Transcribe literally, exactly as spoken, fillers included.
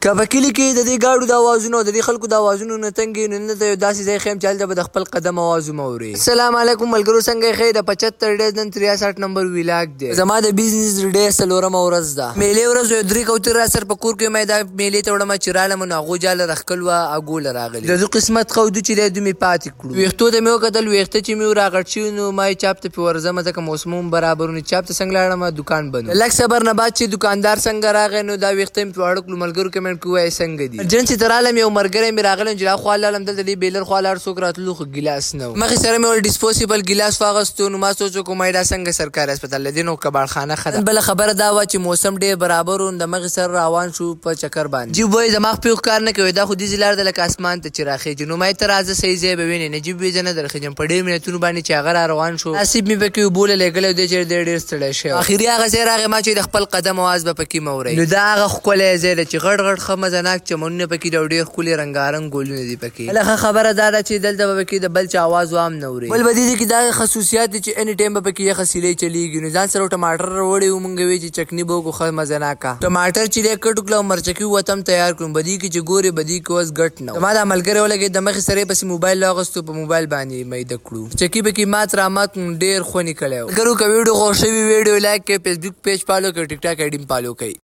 که په کلي کې د دې ګاډو د اوازونو او د دې خلکو د اوازونو نه تنګ یې، نو دلته یو داسې ځای ښیم چې هلته به د خپل قدم اواز ومورئ. السلام علیکم ملګرو، څنګه یې ښه؟ د پچهتر ډیز نن تریاسठ نمبر ویلاګ دی. زما د بزنس ډې څلورمه ورځ ده. میلې ورځ یو درې کوترې راسره په کور کې مې دا میلې ته وړمه چې رالم نو هغو جاله راښکل وه، اګوله راغلې. د ده قسمت ښه ودو چې دی دوی مې پاتې کړو. ویښتو ته مې وکتل، ویښته چې مې راغټ شوي نو ما یې چاپ ته پې ورځمه ځکه موسم هم برابر و. نو چاپ ته څنګه لاړمه، دوکان بند و. لږ صبر نه بعد چې دوکاندار څنګه راغی نو دا ویښته مې پې واړه کړو. ملګرو کمنټ کې ووایه څنګه دي. ارجنسي ته رالم، یو ملګری مې راغلی چې دا خوا لاړم، دلته دې بیلر خوا لاړ، څوک راتلو خو ګیلاس نه و. مخې سره مې ول ډسپوزیبل ګیلاس واغستو. نو ما سوچ وکړو ما دا څنګه سرکاري هسپتال دی نو کباړخانه ښه ده. بله خبره دا وه چې موسم ډېر برابر و، د مخې سره روان شو په چکر باندې. جیب وایي زما خو پې ښکار نه کوي، دا خو داسې لار ده لکه اسمان ته چې راخېږي. نو ما یې ته راځه صحیح ځای به وینې. نجیب وایي زه نه درخېږم. په ډېر مینتونو باندې چې هغه را روان شو، نصیب مې پکې اوبو له لېږلی دی چې ډېر ډېر ستړی شوی. اخري هغه ځای راغی ما چې د خپل قدم اواز به پکې مورئ. نو دا هغه ښکلی ځای دی چې غټ غټ ښه مزهناک چمنونه پکې دي او ډېر ښکلي رنګارنګ ګلونه دي پکې. بله ښه خبره دا ده چې دلته به پکې د بل چا اواز وام نه اورئ. بل به دې دي کې دا خصوصیات دي چې اني ټایم به پکې یخه سیلۍ چلیږي. نو ځان سره ټماټر راوړی وو، مونږ وایي چې چکني به وکړو ښه مزهناکه. ټماټر چې دی کټ کړه او مرچکي ووتم تیار کړم. بدي کې چې ګورې بدي کې اوس ګټ نه و. زما دا ملګری ولګېد، د مخې سره یې پسې موبایل واغستو، په موبایل باندې یې میده کړو. چکي پکې مات رامات ډېر خوند یې کړی و. ملګرو که ویډیو خوښ شوي ویډیو لایک کړئ، فیسبوک پیج فالو کړئ، ټیک ټاک آی ډي هم فالو کړئ.